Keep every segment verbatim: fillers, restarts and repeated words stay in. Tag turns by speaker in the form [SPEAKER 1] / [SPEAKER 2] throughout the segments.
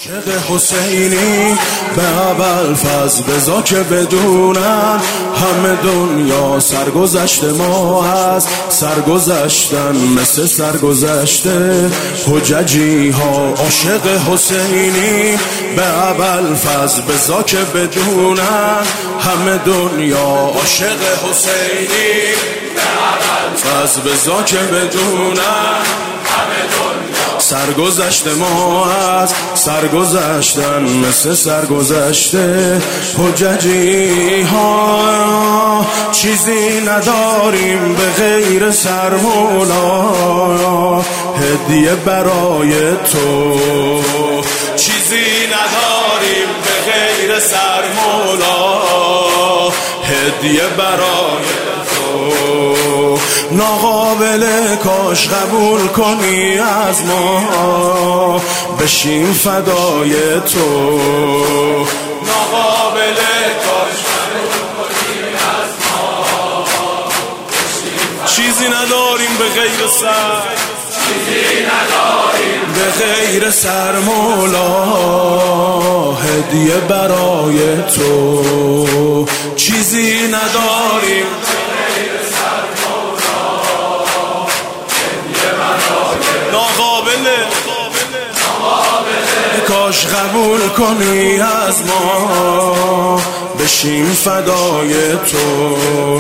[SPEAKER 1] عاشق حسینی به ابوالفضل بذا که بدونن همه دنیا سرگذشت ما هست، سرگذشتن مثل سرگذشته حججی ها. عاشق حسینی به ابوالفضل بذا که بدونن همه دنیا عاشق حسینی به ابوالفضل بذا که بدونن همه دنیا سرگذشت ما از سرگذشتن مثل سرگذشته حججی ها. چیزی نداریم به غیر سرمولا هدیه برای تو، چیزی نداریم به غیر سرمولا هدیه برای تو. ناقابل کاش قبول کنی از ما بشیم فدای تو، ناقابل کاش قبول کنی از ما بشیم. چیزی نداریم به غیر سر، چیزی نداریم به غیر سر مولا هدیه برای تو، چیزی نداریم ناقابله کاش قبول کنی از ما بشیم فدای تو،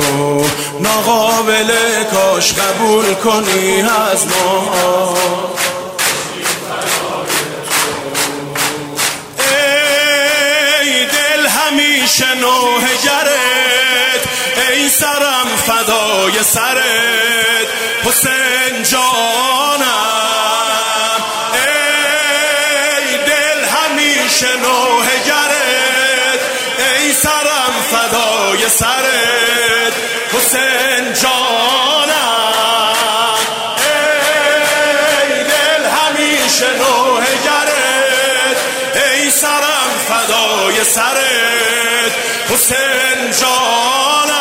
[SPEAKER 1] ناقابله کاش قبول کنی از ما. ای دل همیشه نوحه گرت، ای سرم فدای سرت حسین جانم. نوحه گرت ای سرم فدای سرت حسین جانم. ای دل همیشه نوحه گرت ای سرم فدای سرت حسین جانم.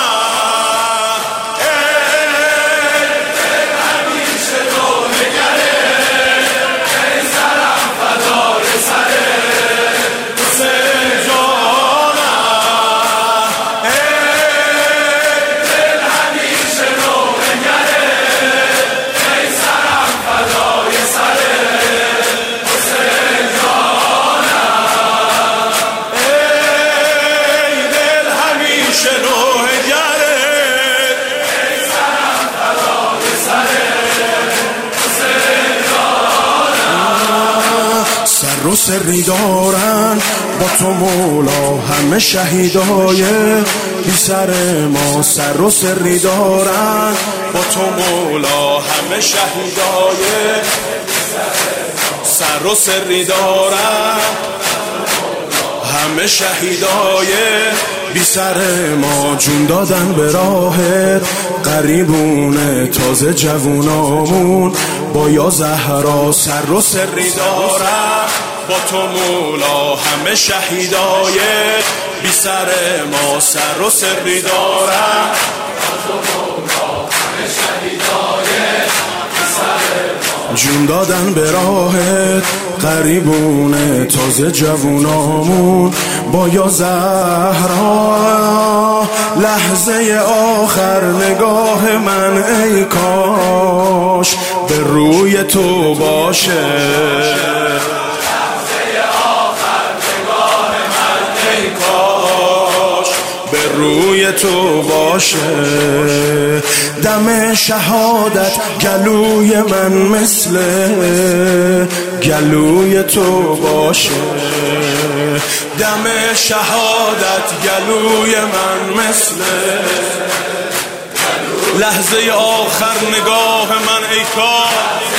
[SPEAKER 1] سر و سری دارن با تو مولا همه شهیدای بی سر ما، سر و سری دارن با تو مولا همه شهیدای سر و سری دارن همه شهیدای بی سر ما. جون دادن به راهت قریبونه تازه جوونامون با یا زهرا، سر و سری دارن با تو مولا همه شهیدای بی سر ما، سر و سری دارن با تو مولا همه شهیدای بی سر ما. جون دادن به راهت قریبونه تازه جوونامون با یا زهرا. لحظه آخر نگاه من ای کاش به روی تو باشه، روی تو باشه. دم شهادت گلوی من مثل گلوی تو باشه، دم شهادت گلوی من مثل لحظه آخر نگاه من ای کاش،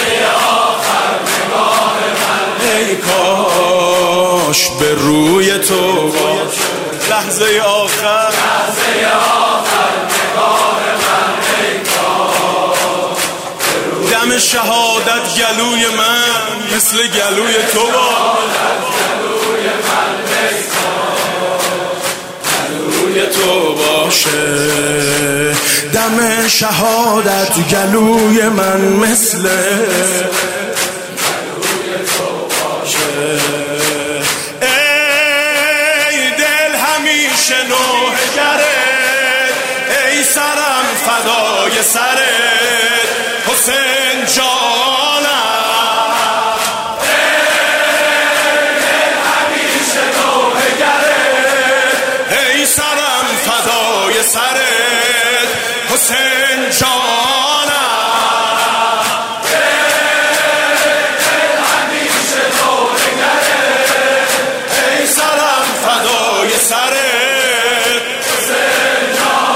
[SPEAKER 1] ای کاش به روی تو باشه. لحظه آخر لحظه آخر نگاه من ای کاش دم شهادت گلوی من مثل گلوی تو گلوی من ای کاش گلوی تو باشه. دم شهادت گلوی من مثل گلوی تو باشه. سرت حسین جانم، همیشه نوحه‌گرت، ای سرم فدای سرت حسین جانم، همیشه نوحه‌گرت، ای سرم فدای سرت حسین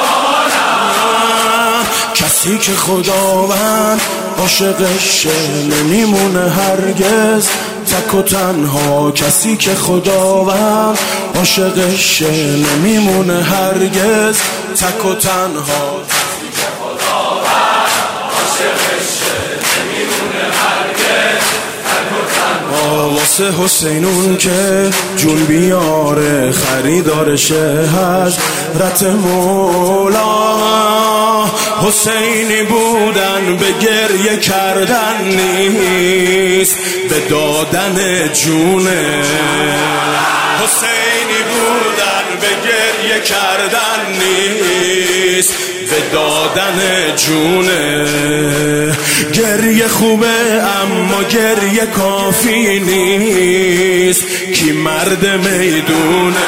[SPEAKER 1] جانم. کسی که خداوند عاشقش نمیمونه هرگز تک و تنها، کسی که خداوند عاشقش نمیمونه هرگز تک و تنها، کسی که خداوند عاشقش نمیمونه هرگز تک و تنها. واسه حسینون که جون بیاره خریدارشه حضرت مولا، حسینی بودن به گریه کردن نیست به دادن جونه، حسینی بودن به گریه کردن نیست به دادن جونه. گریه خوبه اما گریه کافی نیست، کی مرد میدونه.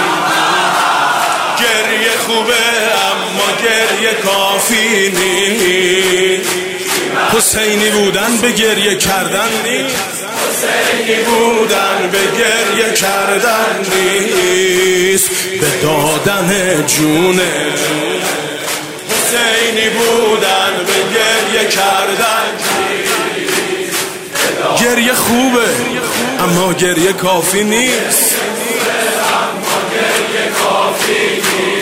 [SPEAKER 1] گریه خوبه اما گریه کافی نیست، حسینی بودن به گریه کردن نیست، حسینی بودن به گریه کردن نیست به دادن جونه، حسینی بودن به گریه کردن نیست. گریه خوبه اما گریه کافی نیست، اما گریه کافی نیست.